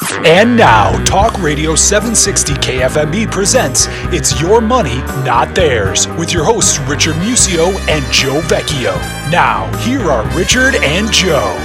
And now, Talk Radio 760 KFMB presents It's Your Money, Not Theirs, with your hosts Richard Musio and Joe Vecchio. Now, here are Richard and Joe.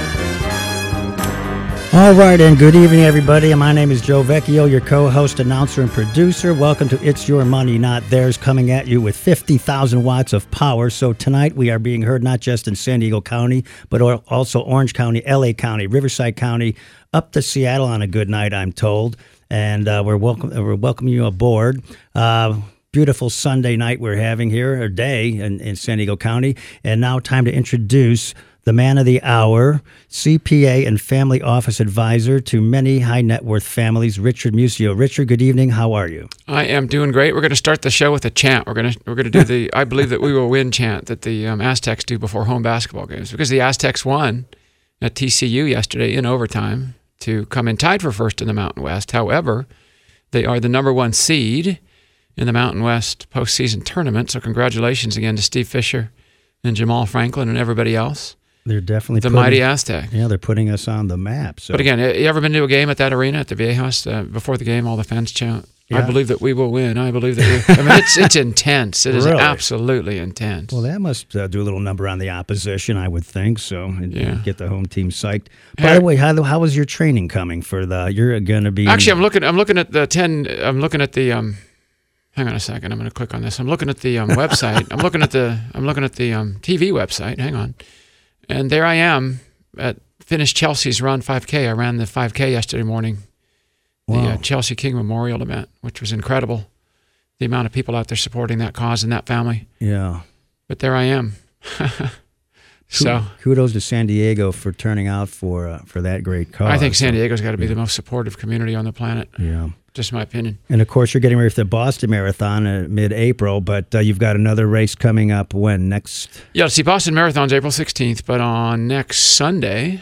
All right, and good evening, everybody. My name is Joe Vecchio, your co-host, announcer, and producer. Welcome to It's Your Money, Not Theirs, coming at you with 50,000 watts of power. So tonight we are being heard not just in San Diego County, but also Orange County, LA County, Riverside County, up to Seattle on a good night, I'm told. And we're welcoming you aboard. Beautiful Sunday night we're having here, or day in San Diego County. And now time to introduce the man of the hour, CPA and family office advisor to many high net worth families, Richard Musio. Richard, good evening. How are you? I am doing great. We're going to start the show with a chant. We're going to do the "I believe that we will win" chant that the Aztecs do before home basketball games, because the Aztecs won at TCU yesterday in overtime to come in tied for first in the Mountain West. However, they are the number one seed in the Mountain West postseason tournament. So congratulations again to Steve Fisher and Jamal Franklin and everybody else. They're definitely the mighty Aztec. Yeah, they're putting us on the map. So. But again, you ever been to a game at that arena at the Viejas? Before the game, all the fans chant, yeah. "I believe that we will win. I believe that we." I mean, it's intense. It is really? Absolutely intense. Well, that must do a little number on the opposition, I would think. So, and get the home team psyched. By the way, how was your training coming for the? You're going to be actually. I'm looking at the 10. I'm looking at the. Hang on a second. I'm going to click on this. I'm looking at the website. I'm looking at the TV website. Hang on. And there I am finished Chelsea's Run 5K. I ran the 5K yesterday morning, the Chelsea King Memorial event, which was incredible. The amount of people out there supporting that cause and that family. Yeah. But there I am. So kudos to San Diego for turning out for that great cause. I think San Diego's got to be the most supportive community on the planet. Yeah. Just my opinion. And, of course, you're getting ready for the Boston Marathon in mid-April, but you've got another race coming up when? Next? Yeah, see, Boston Marathon's April 16th, but on next Sunday,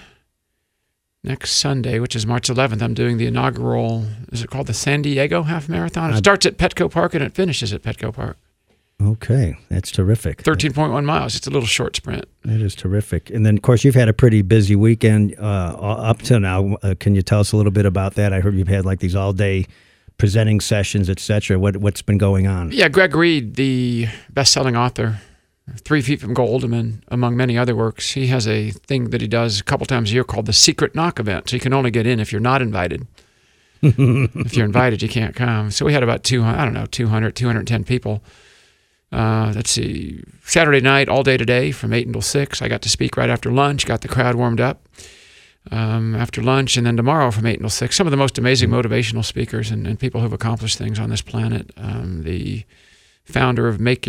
which is March 11th, I'm doing the inaugural, is it called the San Diego Half Marathon? It starts at Petco Park and it finishes at Petco Park. Okay, that's terrific. 13.1 miles. It's a little short sprint. It is terrific. And then, of course, you've had a pretty busy weekend up to now. Can you tell us a little bit about that? I heard you've had like these all-day presenting sessions, et cetera. What's been going on? Yeah, Greg Reed, the best-selling author, 3 Feet from Gold, among many other works, he has a thing that he does a couple times a year called the Secret Knock event. So you can only get in if you're not invited. If you're invited, you can't come. So we had about 210 people. Let's see, Saturday night, all day today from 8 until 6. I got to speak right after lunch, got the crowd warmed up after lunch, and then tomorrow from 8 until 6. Some of the most amazing motivational speakers and people who've accomplished things on this planet. The founder of Make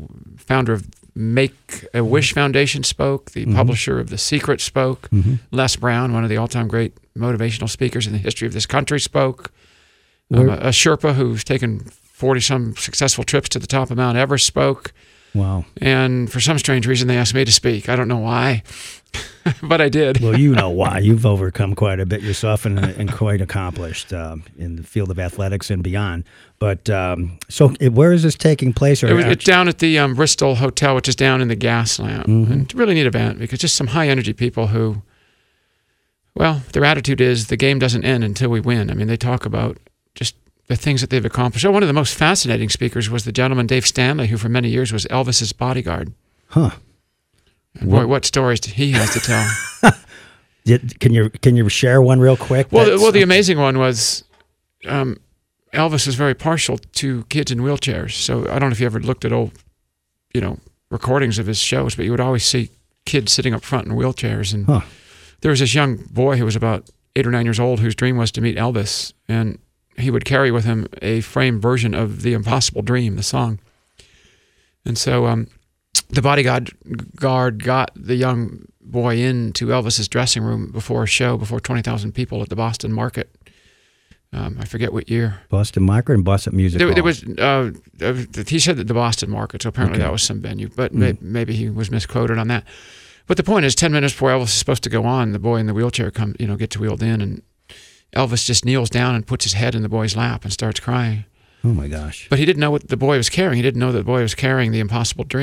a Wish Foundation spoke. The publisher of The Secret spoke. Les Brown, one of the all-time great motivational speakers in the history of this country, spoke. A Sherpa who's taken 40-some successful trips to the top of Mount Everest spoke. Wow. And for some strange reason, they asked me to speak. I don't know why, but I did. Well, you know why. You've overcome quite a bit yourself and quite accomplished in the field of athletics and beyond. But so where is this taking place? It's down at the Bristol Hotel, which is down in the gas lamp. And it's a really neat event because just some high-energy people who, well, their attitude is the game doesn't end until we win. I mean, they talk about just the things that they've accomplished. So one of the most fascinating speakers was the gentleman Dave Stanley, who for many years was Elvis's bodyguard. Huh. And boy, what stories he has to tell. Can you share one real quick? Well, the amazing one was Elvis was very partial to kids in wheelchairs. So I don't know if you ever looked at old, recordings of his shows, but you would always see kids sitting up front in wheelchairs. And there was this young boy who was about 8 or 9 years old whose dream was to meet Elvis, and he would carry with him a framed version of The Impossible Dream, the song. And so the bodyguard got the young boy into Elvis's dressing room before a show, before 20,000 people at the Boston Market. I forget what year. Boston Market and Boston Music Hall. There was, he said that the Boston Market, so apparently that was some venue, but maybe he was misquoted on that. But the point is, 10 minutes before Elvis is supposed to go on, the boy in the wheelchair gets wheeled in, and Elvis just kneels down and puts his head in the boy's lap and starts crying. Oh, my gosh. But he didn't know what the boy was carrying. He didn't know that the boy was carrying The Impossible Dream.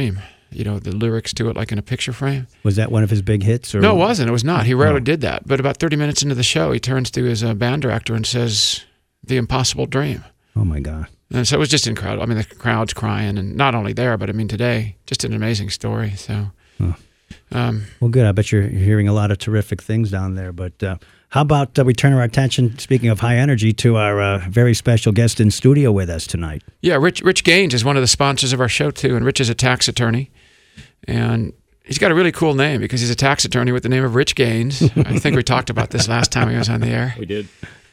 the lyrics to it like in a picture frame. Was that one of his big hits? Or? No, it wasn't. It was not. He rarely did that. But about 30 minutes into the show, he turns to his band director and says, "The Impossible Dream." Oh, my God. And so it was just incredible. I mean, the crowd's crying, and not only there, but I mean, today, just an amazing story. So, well, good. I bet you're hearing a lot of terrific things down there. But how about we turn our attention, speaking of high energy, to our very special guest in studio with us tonight? Yeah, Rich Gaines is one of the sponsors of our show, too. And Rich is a tax attorney. And he's got a really cool name because he's a tax attorney with the name of Rich Gaines. I think we talked about this last time he was on the air. We did.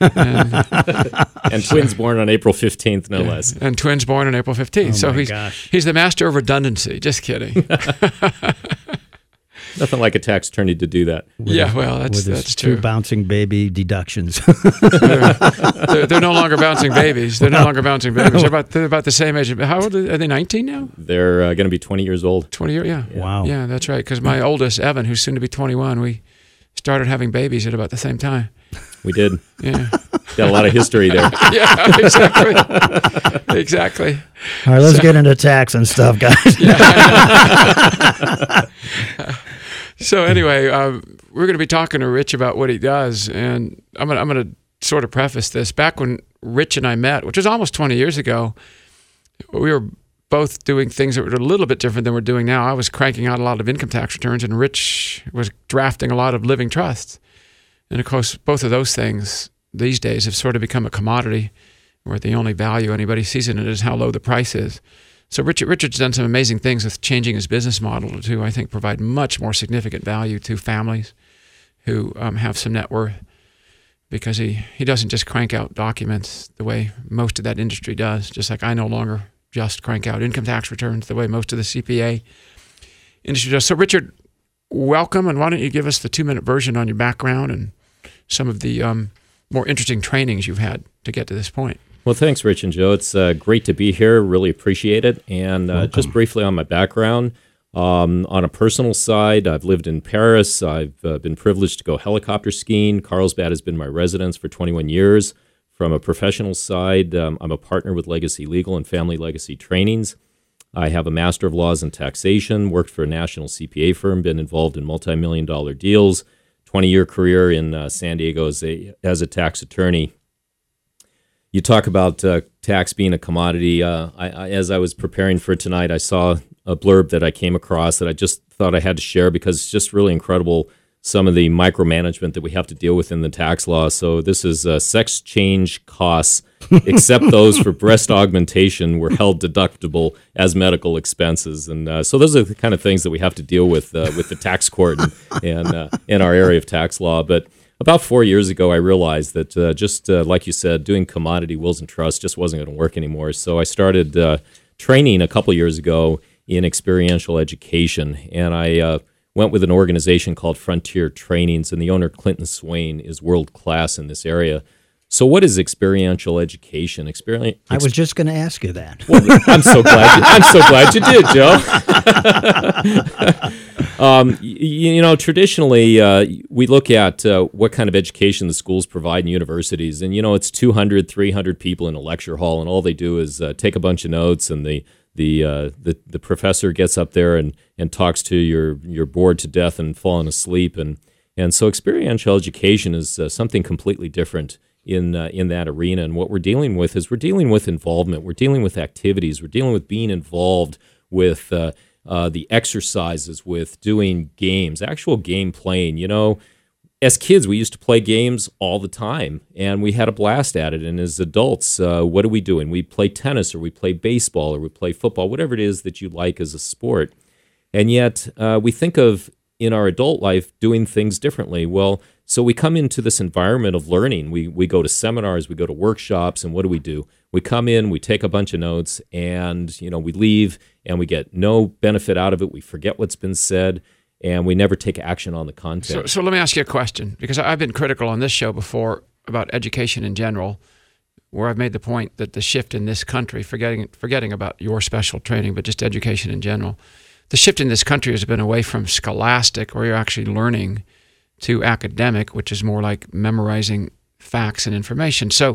And twins born on April 15th, no less. And twins born on April 15th. Oh, so he's the master of redundancy. Just kidding. Nothing like a tax attorney to do that. That's true. 2 bouncing baby deductions. they're no longer bouncing babies. They're about the same age. How old are they? 19 now? They're going to be 20 years old. 20 years, yeah. Wow. Yeah, that's right. Because my oldest, Evan, who's soon to be 21, we started having babies at about the same time. We did. Yeah. Got a lot of history there. Yeah, exactly. Exactly. All right, let's get into tax and stuff, guys. So anyway, we're going to be talking to Rich about what he does, and I'm going to sort of preface this. Back when Rich and I met, which was almost 20 years ago, we were both doing things that were a little bit different than we're doing now. I was cranking out a lot of income tax returns, and Rich was drafting a lot of living trusts. And of course, both of those things these days have sort of become a commodity where the only value anybody sees in it is how low the price is. So Richard's done some amazing things with changing his business model to, I think, provide much more significant value to families who have some net worth, because he doesn't just crank out documents the way most of that industry does, just like I no longer just crank out income tax returns the way most of the CPA industry does. So Richard, welcome, and why don't you give us the 2-minute version on your background and some of the more interesting trainings you've had to get to this point. Well, thanks, Rich and Joe. It's great to be here. Really appreciate it. And just briefly on my background, on a personal side, I've lived in Paris. I've been privileged to go helicopter skiing. Carlsbad has been my residence for 21 years. From a professional side, I'm a partner with Legacy Legal and Family Legacy Trainings. I have a Master of Laws in Taxation, worked for a national CPA firm, been involved in multi-million-dollar deals, 20-year career in San Diego as a tax attorney. You talk about tax being a commodity. As I was preparing for tonight, I saw a blurb that I came across that I just thought I had to share because it's just really incredible, some of the micromanagement that we have to deal with in the tax law. So this is sex change costs, except those for breast augmentation, were held deductible as medical expenses. And so those are the kind of things that we have to deal with the tax court and in our area of tax law. But about 4 years ago, I realized that just like you said, doing commodity wills and trusts just wasn't going to work anymore. So I started training a couple years ago in experiential education, and I went with an organization called Frontier Trainings, and the owner, Clinton Swain, is world-class in this area. So what is experiential education? I was just going to ask you that. Well, I'm so glad you did, Joe. Traditionally, we look at what kind of education the schools provide in universities, and it's 200, 300 people in a lecture hall, and all they do is take a bunch of notes, and the professor gets up there and talks to you're bored to death and falling asleep, and so experiential education is something completely different in that arena. And what we're dealing with is involvement. We're dealing with activities. We're dealing with being involved with the exercises, with doing games, actual game playing. As kids, we used to play games all the time, and we had a blast at it. And as adults, what are we doing? We play tennis, or we play baseball, or we play football, whatever it is that you like as a sport. And yet we think of, in our adult life, doing things differently. Well, so we come into this environment of learning. We go to seminars, we go to workshops, and what do? We come in, we take a bunch of notes, and we leave, and we get no benefit out of it. We forget what's been said, and we never take action on the content. So let me ask you a question, because I've been critical on this show before about education in general, where I've made the point that the shift in this country, forgetting about your special training, but just education in general, the shift in this country has been away from scholastic, where you're actually learning, to academic, which is more like memorizing facts and information. So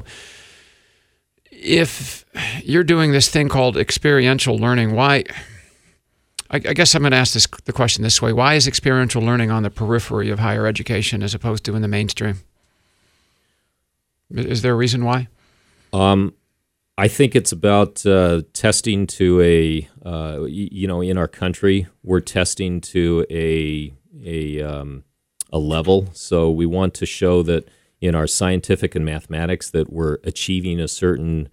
if you're doing this thing called experiential learning, why I guess I'm going to ask the question this way. Why is experiential learning on the periphery of higher education as opposed to in the mainstream? Is there a reason why? I think it's about testing to in our country, we're testing to a level. So we want to show that in our scientific and mathematics that we're achieving a certain,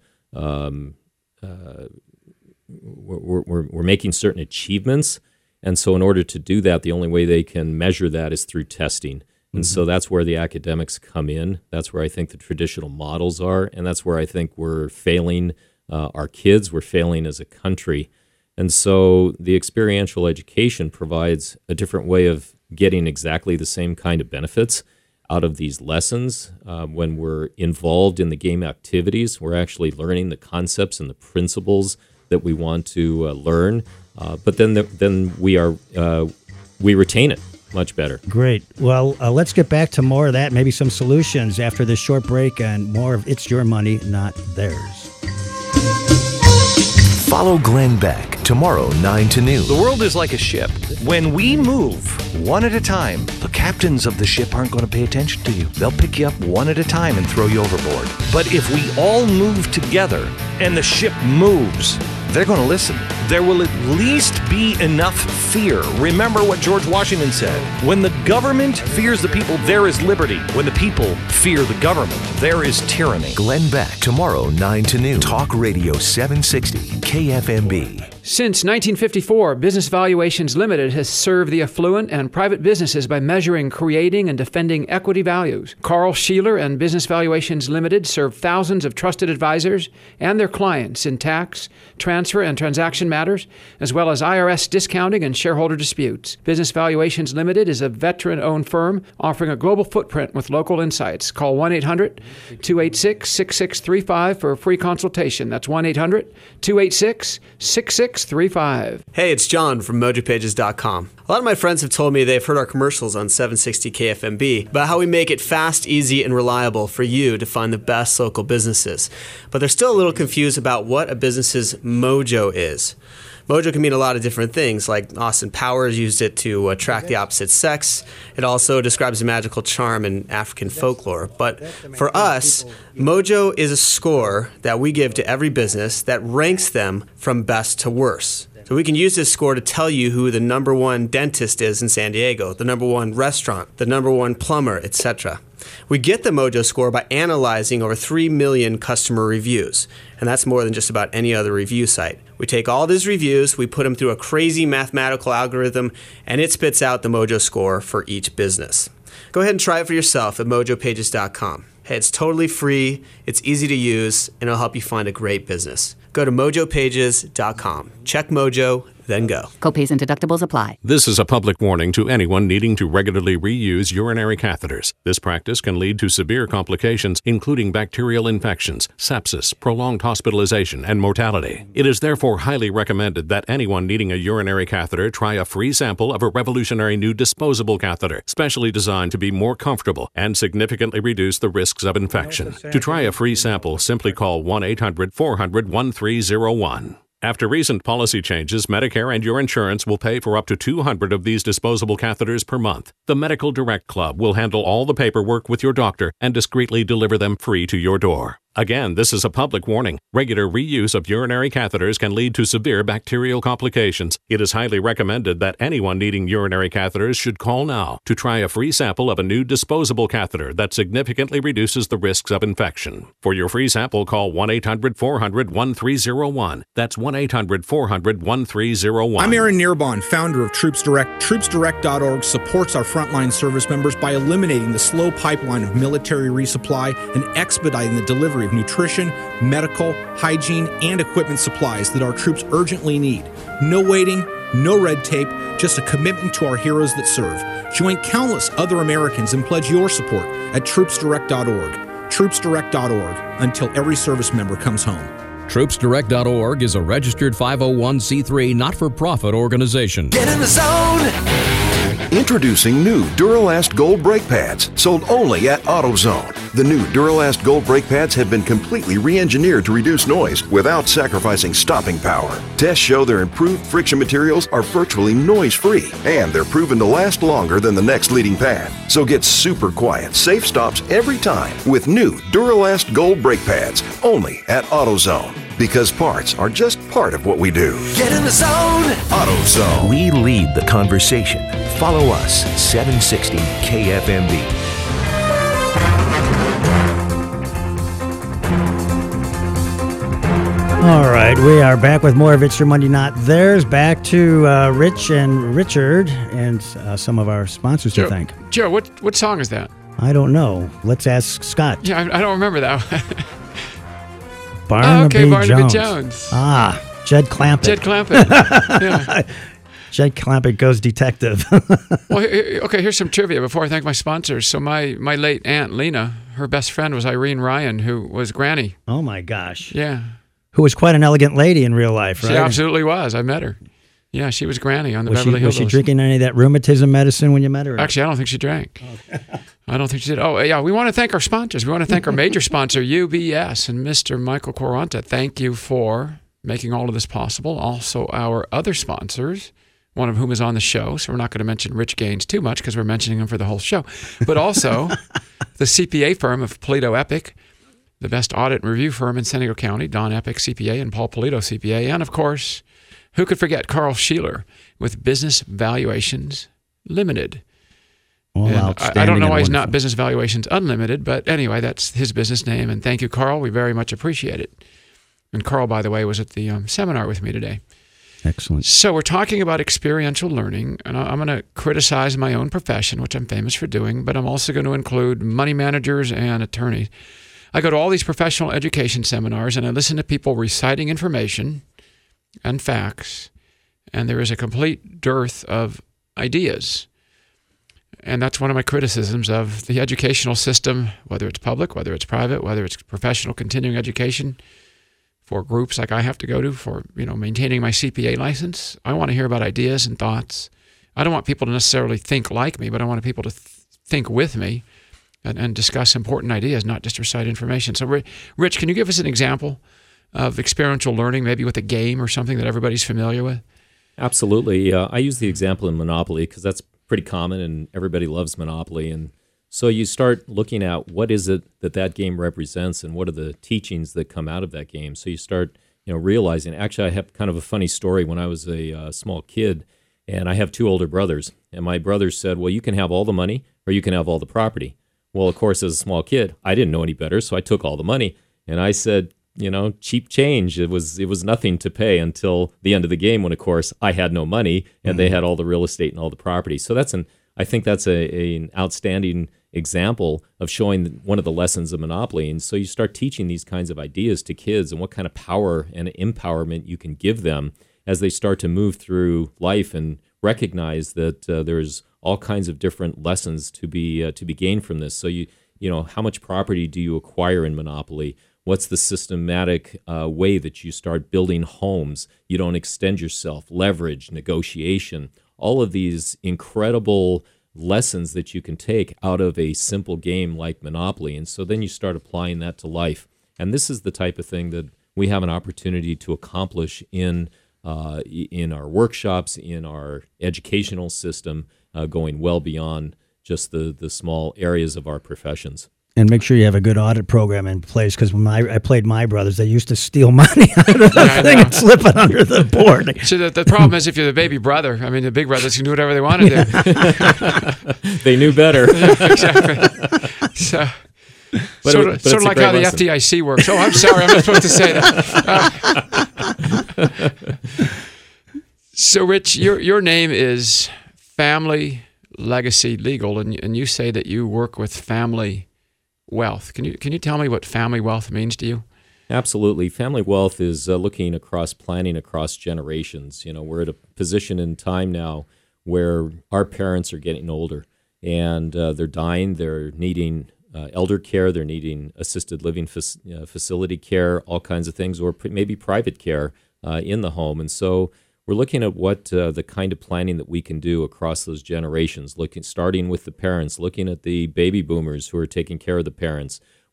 we're making certain achievements. And so in order to do that, the only way they can measure that is through testing. And so that's where the academics come in. That's where I think the traditional models are. And that's where I think we're failing our kids. We're failing as a country. And so the experiential education provides a different way of getting exactly the same kind of benefits out of these lessons. When we're involved in the game activities, we're actually learning the concepts and the principles that we want to learn. But then we retain it much better. Great. Well, let's get back to more of that, maybe some solutions after this short break and more of It's Your Money, Not Theirs. Follow Glenn Beck tomorrow, 9 to noon. The world is like a ship. When we move one at a time, the captains of the ship aren't going to pay attention to you. They'll pick you up one at a time and throw you overboard. But if we all move together and the ship moves, they're going to listen. There will at least be enough fear. Remember what George Washington said. When the government fears the people, there is liberty. When the people fear the government, there is tyranny. Glenn Beck tomorrow, 9 to noon. Talk Radio 760 KFMB. Since 1954, Business Valuations Limited has served the affluent and private businesses by measuring, creating, and defending equity values. Carl Sheeler and Business Valuations Limited serve thousands of trusted advisors and their clients in tax, transfer, and transaction matters, as well as IRS discounting and shareholder disputes. Business Valuations Limited is a veteran-owned firm offering a global footprint with local insights. Call 1-800-286-6635 for a free consultation. That's 1-800-286-6635. Hey, it's John from MojoPages.com. A lot of my friends have told me they've heard our commercials on 760 KFMB about how we make it fast, easy, and reliable for you to find the best local businesses. But they're still a little confused about what a business's mojo is. Mojo can mean a lot of different things, like Austin Powers used it to attract the opposite sex. It also describes a magical charm in African folklore. But for us, Mojo is a score that we give to every business that ranks them from best to worst. So we can use this score to tell you who the number one dentist is in San Diego, the number one restaurant, the number one plumber, etc. We get the Mojo score by analyzing over 3 million customer reviews, and that's more than just about any other review site. We take all these reviews, we put them through a crazy mathematical algorithm, and it spits out the Mojo score for each business. Go ahead and try it for yourself at mojopages.com. Hey, it's totally free, it's easy to use, and it'll help you find a great business. Go to mojopages.com. Check Mojo, then go. Copays and deductibles apply. This is a public warning to anyone needing to regularly reuse urinary catheters. This practice can lead to severe complications, including bacterial infections, sepsis, prolonged hospitalization, and mortality. It is therefore highly recommended that anyone needing a urinary catheter try a free sample of a revolutionary new disposable catheter, specially designed to be more comfortable and significantly reduce the risks of infection. To try a free sample, simply call 1-800-400-1301. After recent policy changes, Medicare and your insurance will pay for up to 200 of these disposable catheters per month. The Medical Direct Club will handle all the paperwork with your doctor and discreetly deliver them free to your door. Again, this is a public warning. Regular reuse of urinary catheters can lead to severe bacterial complications. It is highly recommended that anyone needing urinary catheters should call now to try a free sample of a new disposable catheter that significantly reduces the risks of infection. For your free sample, call 1-800-400-1301. That's 1-800-400-1301. I'm Aaron Nierbon, founder of Troops Direct. TroopsDirect.org supports our frontline service members by eliminating the slow pipeline of military resupply and expediting the delivery of nutrition, medical, hygiene, and equipment supplies that our troops urgently need. No waiting, no red tape, just a commitment to our heroes that serve. Join countless other Americans and pledge your support at TroopsDirect.org. TroopsDirect.org, until every service member comes home. TroopsDirect.org is a registered 501c3 not-for-profit organization. Get in the zone! Introducing new Duralast Gold brake pads, sold only at AutoZone. The new Duralast Gold brake pads have been completely re-engineered to reduce noise without sacrificing stopping power. Tests show their improved friction materials are virtually noise-free, and they're proven to last longer than the next leading pad. So get super quiet, safe stops every time with new Duralast Gold brake pads, only at AutoZone. Because parts are just part of what we do. Get in the zone! AutoZone. We lead the conversation. Follow us, 760 KFMB. All right, we are back with more of It's Your Money, Not Theirs. Back to Rich and Richard and some of our sponsors to thank. Joe, what song is that? I don't know. Let's ask Scott. Yeah, I don't remember that. Barnaby Barnaby Jones. Jones. Jed Clampett. Jed Clampett. Yeah. Jed Clampett goes detective. Well, okay, here's some trivia before I thank my sponsors. So my late aunt, Lena, her best friend was Irene Ryan, who was Granny. Oh, my gosh. Yeah. Who was quite an elegant lady in real life, right? She absolutely was. I met her. Yeah, she was Granny on the Beverly Hills. Was she drinking any of that rheumatism medicine when you met her? Actually, I don't think she drank. Okay. I don't think she did. Oh, yeah, we want to thank our sponsors. We want to thank our major sponsor, UBS, and Mr. Michael Quaranta. Thank you for making all of this possible. Also, our other sponsors, one of whom is on the show, so we're not going to mention Rich Gaines too much because we're mentioning him for the whole show. But also, the CPA firm of Polito Epic, the best audit and review firm in San Diego County, Don Epic CPA and Paul Polito CPA, and of course, who could forget Carl Sheeler with Business Valuations Limited. Well, I don't know why he's not Business Valuations Unlimited, but anyway, that's his business name. And thank you, Carl. We very much appreciate it. And Carl, by the way, was at the seminar with me today. Excellent. So we're talking about experiential learning, and I'm going to criticize my own profession, which I'm famous for doing, but I'm also going to include money managers and attorneys. I go to all these professional education seminars, and I listen to people reciting information and facts, and there is a complete dearth of ideas. And that's one of my criticisms of the educational system, whether it's public, whether it's private, whether it's professional continuing education for groups like I have to go to for, maintaining my CPA license. I want to hear about ideas and thoughts. I don't want people to necessarily think like me, but I want people to think with me and discuss important ideas, not just recite information. So, Rich, can you give us an example of experiential learning, maybe with a game or something that everybody's familiar with? Absolutely. I use the example in Monopoly because that's pretty common and everybody loves Monopoly. And so you start looking at what is it that game represents and what are the teachings that come out of that game. So you start realizing, actually I have kind of a funny story. When I was a small kid, and I have two older brothers, and my brothers said, well, you can have all the money or you can have all the property. Well, of course, as a small kid, I didn't know any better, so I took all the money. And I said, cheap change. It was nothing to pay until the end of the game when, of course, I had no money and they had all the real estate and all the property. So I think that's an outstanding example of showing one of the lessons of Monopoly. And so you start teaching these kinds of ideas to kids and what kind of power and empowerment you can give them as they start to move through life and recognize that there's all kinds of different lessons to be gained from this. So how much property do you acquire in Monopoly? What's the systematic way that you start building homes? You don't extend yourself, leverage, negotiation, all of these incredible lessons that you can take out of a simple game like Monopoly. And so then you start applying that to life. And this is the type of thing that we have an opportunity to accomplish in our workshops, in our educational system, going well beyond just the small areas of our professions. And make sure you have a good audit program in place, because when I played my brothers, they used to steal money out of the thing and slip it under the board. So the problem is if you're the baby brother, the big brothers can do whatever they want to do. They knew better. Yeah, exactly. So, sort of like how lesson. The FDIC works. Oh, I'm sorry, I'm not supposed to say that. So, Rich, your name is Family Legacy Legal, and you say that you work with family wealth. Can you tell me what family wealth means to you? Absolutely. Family wealth is looking across planning across generations. We're at a position in time now where our parents are getting older and they're dying. They're needing elder care. They're needing assisted living facility care, all kinds of things, or maybe private care in the home. And so we're looking at what the kind of planning that we can do across those generations, starting with the parents, looking at the baby boomers who are taking care of the parents,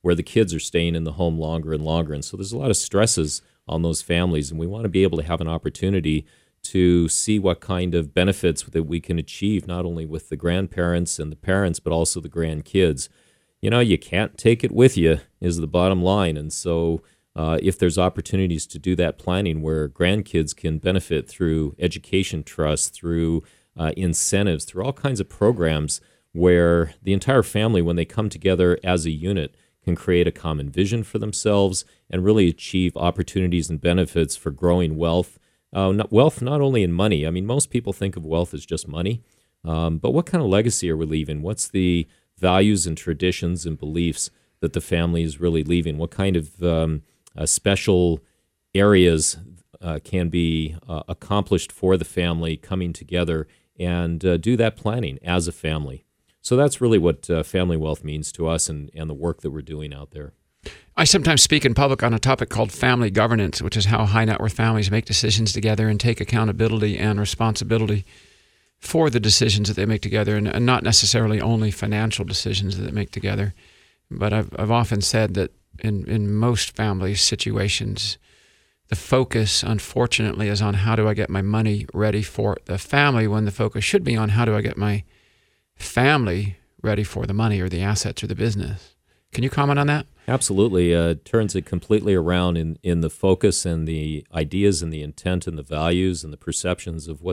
where the kids are staying in the home longer and longer. And so there's a lot of stresses on those families, and we want to be able to have an opportunity to see what kind of benefits that we can achieve, not only with the grandparents and the parents, but also the grandkids. You can't take it with you is the bottom line. And so if there's opportunities to do that planning where grandkids can benefit through education trusts, through incentives, through all kinds of programs where the entire family, when they come together as a unit, can create a common vision for themselves and really achieve opportunities and benefits for growing wealth. Wealth not only in money. I mean, most people think of wealth as just money, but what kind of legacy are we leaving? What's the values and traditions and beliefs that the family is really leaving? What kind of special areas can be accomplished for the family coming together and do that planning as a family? So that's really what family wealth means to us and the work that we're doing out there. I sometimes speak in public on a topic called family governance, which is how high net worth families make decisions together and take accountability and responsibility for the decisions that they make together, and not necessarily only financial decisions that they make together. But I've often said that in most family situations, the focus, unfortunately, is on how do I get my money ready for the family, when the focus should be on how do I get my family ready for the money or the assets or the business. Can you comment on that? Absolutely. Turns it completely around in the focus and the ideas and the intent and the values and the perceptions of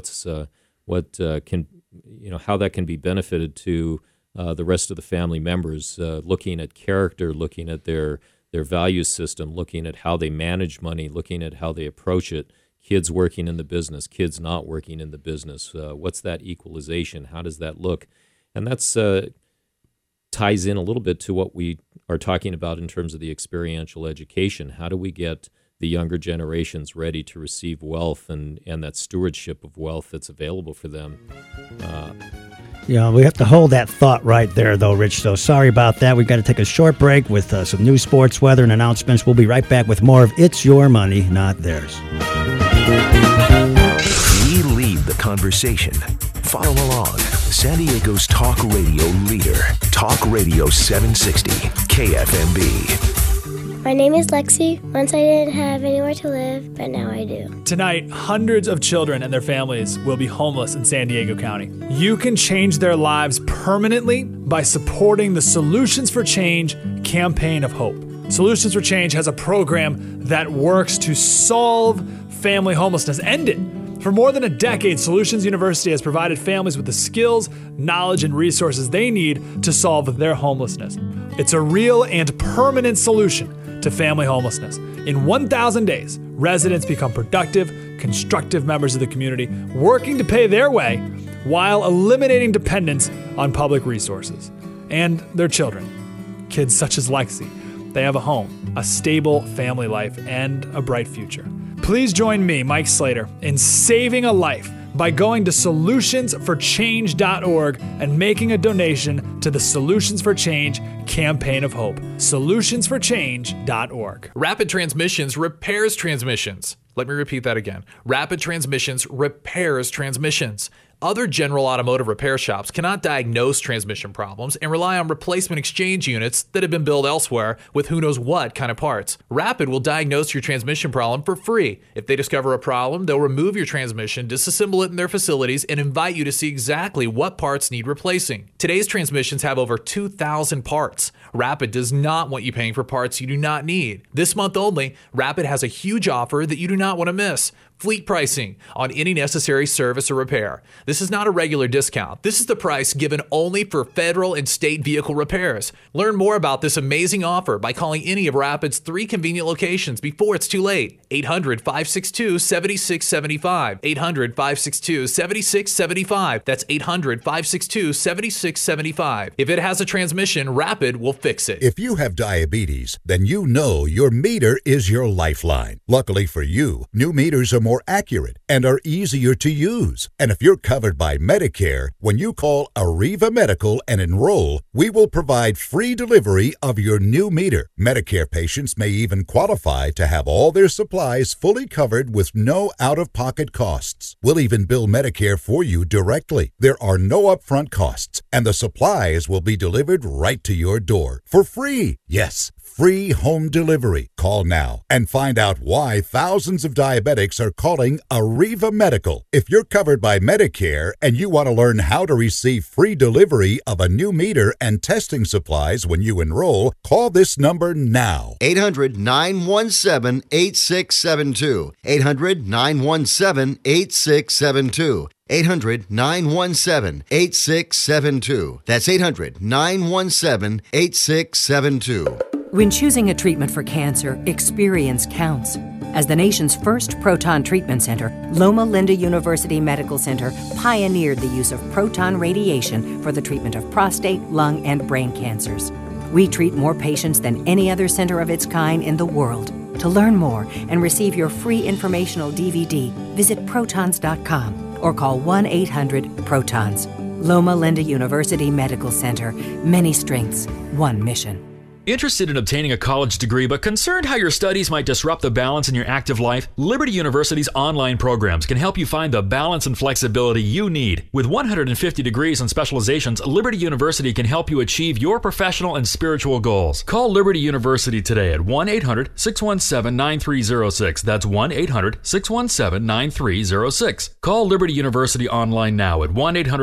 how that can be benefited to the rest of the family members, looking at character, looking at their value system, looking at how they manage money, looking at how they approach it, kids working in the business, kids not working in the business. What's that equalization? How does that look? And that's ties in a little bit to what we are talking about in terms of the experiential education. How do we get the younger generations ready to receive wealth and that stewardship of wealth that's available for them? We have to hold that thought right there, though, Rich. So sorry about that. We've got to take a short break with some news, sports, weather, and announcements. We'll be right back with more of It's Your Money, Not Theirs. We lead the conversation. Follow along. San Diego's talk radio leader. Talk Radio 760, KFMB. My name is Lexi. Once I didn't have anywhere to live, but now I do. Tonight, hundreds of children and their families will be homeless in San Diego County. You can change their lives permanently by supporting the Solutions for Change Campaign of Hope. Solutions for Change has a program that works to solve family homelessness, end it. For more than a decade, Solutions University has provided families with the skills, knowledge, and resources they need to solve their homelessness. It's a real and permanent solution to family homelessness. In 1,000 days, residents become productive, constructive members of the community, working to pay their way while eliminating dependence on public resources. And their children, kids such as Lexi, they have a home, a stable family life, and a bright future. Please join me, Mike Slater, in saving a life by going to solutionsforchange.org and making a donation to the Solutions for Change Campaign of Hope. Solutionsforchange.org. Rapid Transmissions repairs transmissions. Let me repeat that again. Rapid Transmissions repairs transmissions. Other general automotive repair shops cannot diagnose transmission problems and rely on replacement exchange units that have been built elsewhere with who knows what kind of parts. Rapid will diagnose your transmission problem for free. If they discover a problem, they'll remove your transmission, disassemble it in their facilities, and invite you to see exactly what parts need replacing. Today's transmissions have over 2,000 parts. Rapid does not want you paying for parts you do not need. This month only, Rapid has a huge offer that you do not want to miss. Fleet pricing on any necessary service or repair. This is not a regular discount. This is the price given only for federal and state vehicle repairs. Learn more about this amazing offer by calling any of Rapid's 3 convenient locations before it's too late. 800-562-7675. 800-562-7675. That's 800-562-7675. If it has a transmission, Rapid will fix it. If you have diabetes, then you know your meter is your lifeline. Luckily for you, new meters are more accurate and are easier to use. And if you're covered by Medicare, when you call Arriva Medical and enroll, we will provide free delivery of your new meter. Medicare patients may even qualify to have all their supplies fully covered with no out-of-pocket costs. We'll even bill Medicare for you directly. There are no upfront costs, and the supplies will be delivered right to your door for free. Yes, free home delivery. Call now and find out why thousands of diabetics are calling Arriva Medical. If you're covered by Medicare and you want to learn how to receive free delivery of a new meter and testing supplies when you enroll, call this number now. 800-917-8672. 800-917-8672. 800-917-8672. That's 800-917-8672. When choosing a treatment for cancer, experience counts. As the nation's first proton treatment center, Loma Linda University Medical Center pioneered the use of proton radiation for the treatment of prostate, lung, and brain cancers. We treat more patients than any other center of its kind in the world. To learn more and receive your free informational DVD, visit protons.com or call 1-800-PROTONS. Loma Linda University Medical Center. Many strengths, one mission. Interested in obtaining a college degree but concerned how your studies might disrupt the balance in your active life? Liberty University's online programs can help you find the balance and flexibility you need. With 150 degrees and specializations, Liberty University can help you achieve your professional and spiritual goals. Call Liberty University today at 1-800-617-9306. That's 1-800-617-9306. Call Liberty University online now at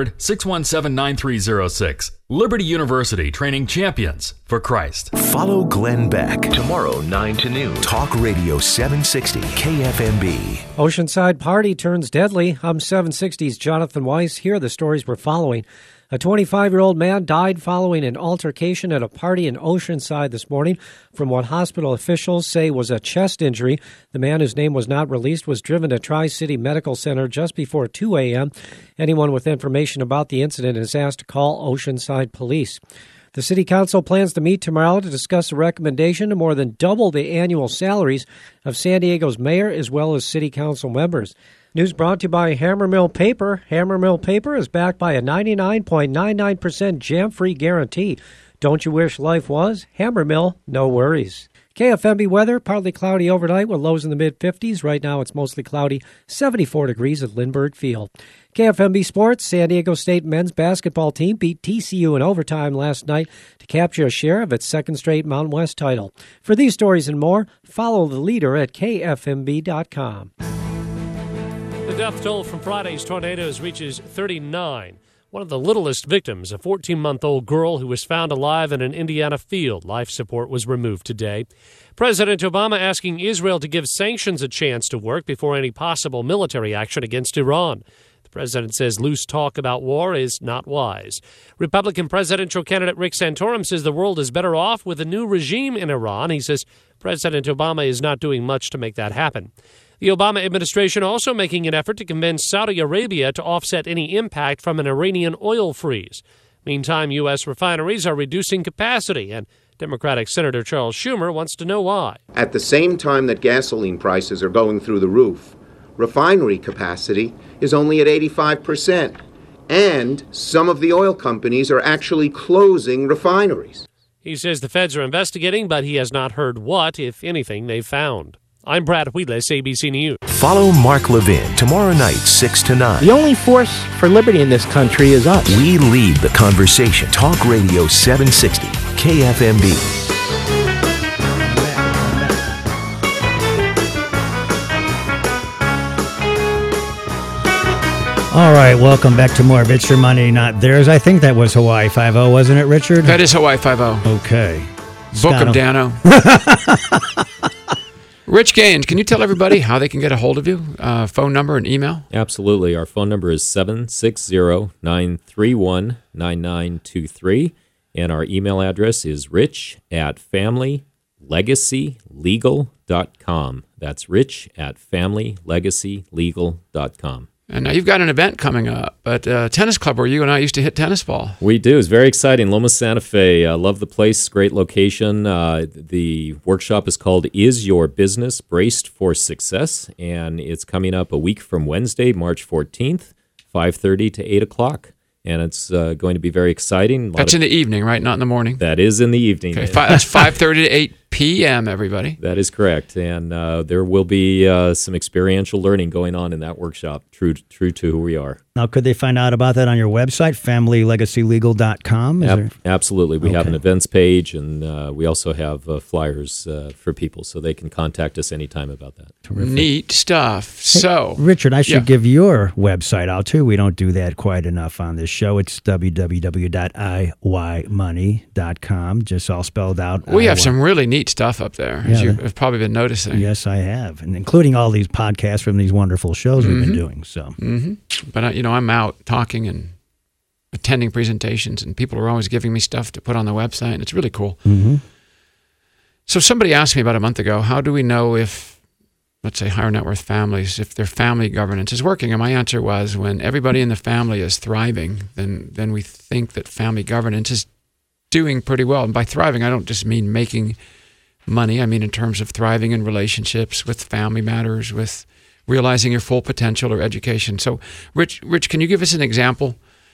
1-800-617-9306. Liberty University, training champions for Christ. Follow Glenn Beck tomorrow 9 to noon. Talk Radio 760 KFMB. Oceanside party turns deadly. I'm 760's Jonathan Weiss. Here are the stories we're following. A 25-year-old man died following an altercation at a party in Oceanside this morning from what hospital officials say was a chest injury. The man, whose name was not released, was driven to Tri-City Medical Center just before 2 a.m. Anyone with information about the incident is asked to call Oceanside Police. The City Council plans to meet tomorrow to discuss a recommendation to more than double the annual salaries of San Diego's mayor as well as City Council members. News brought to you by Hammer Mill Paper. Hammer Mill Paper is backed by a 99.99% jam-free guarantee. Don't you wish life was? Hammer Mill, no worries. KFMB weather, partly cloudy overnight with lows in the mid-50s. Right now it's mostly cloudy, 74 degrees at Lindbergh Field. KFMB Sports, San Diego State men's basketball team beat TCU in overtime last night to capture a share of its second straight Mountain West title. For these stories and more, follow the leader at KFMB.com. The death toll from Friday's tornadoes reaches 39. One of the littlest victims, a 14-month-old girl who was found alive in an Indiana field. Life support was removed today. President Obama asking Israel to give sanctions a chance to work before any possible military action against Iran. The president says loose talk about war is not wise. Republican presidential candidate Rick Santorum says the world is better off with a new regime in Iran. He says President Obama is not doing much to make that happen. The Obama administration also making an effort to convince Saudi Arabia to offset any impact from an Iranian oil freeze. Meantime, U.S. refineries are reducing capacity, and Democratic Senator Charles Schumer wants to know why. At the same time that gasoline prices are going through the roof, refinery capacity is only at 85%, and some of the oil companies are actually closing refineries. He says the feds are investigating, but he has not heard what, if anything, they've found. I'm Brad Wheelis, ABC News. Follow Mark Levin tomorrow night, 6 to 9. The only force for liberty in this country is us. We lead the conversation. Talk Radio 760, KFMB. All right, welcome back to more of It's Your Money, Not Theirs. I think that was Hawaii Five-0, wasn't it, Richard? That is Hawaii Five-0. Okay. Book of Dano. Rich Gaines, can you tell everybody how they can get a hold of you? Phone number and email? Absolutely. Our phone number is 760-931-9923. And our email address is rich@familylegacylegal.com. That's rich@familylegacylegal.com. And now you've got an event coming up at a tennis club where you and I used to hit tennis ball. We do. It's very exciting. Loma Santa Fe. Love the place. Great location. The workshop is called Is Your Business Braced for Success? And it's coming up a week from Wednesday, March 14th, 5:30 to 8 o'clock. And it's going to be very exciting. That's in the evening, right? Not in the morning? That is in the evening. Okay, that's 5:30 to 8 p.m., everybody. That is correct. And there will be some experiential learning going on in that workshop, true to who we are. Now, could they find out about that on your website, familylegacylegal.com? Absolutely. We have an events page, and we also have flyers for people, so they can contact us anytime about that. Terrific. Neat stuff. Hey, So, Richard, I should give your website out, too. We don't do that quite enough on this show. It's www.iymoney.com, just all spelled out. We have some really neat stuff up there, as you have probably been noticing. Yes, I have, and including all these podcasts from these wonderful shows we've been doing. So, But, I'm out talking and attending presentations, and people are always giving me stuff to put on the website, and it's really cool. So somebody asked me about a month ago, how do we know if, let's say, higher net worth families, if their family governance is working? And my answer was, when everybody in the family is thriving, then we think that family governance is doing pretty well. And by thriving, I don't just mean making money. I mean in terms of thriving in relationships, with family matters, with realizing your full potential or education. So, Rich, can you give us an example